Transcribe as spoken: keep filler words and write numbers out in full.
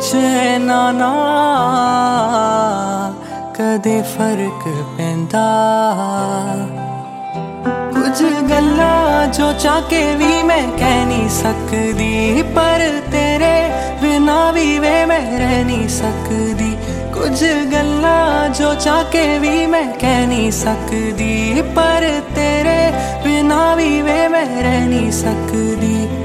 विच ना ना कदे फर्क पैंदा। कुछ गल्लां जो चाह के भी मैं कह नहीं सकदी, पर तेरे बिना भी वे मैं रह नहीं सकदी। कुछ गल्लां जो चाह के भी मैं कह नहीं सकदी, पर तेरे बिना भी वे मैं रह नहीं सकदी।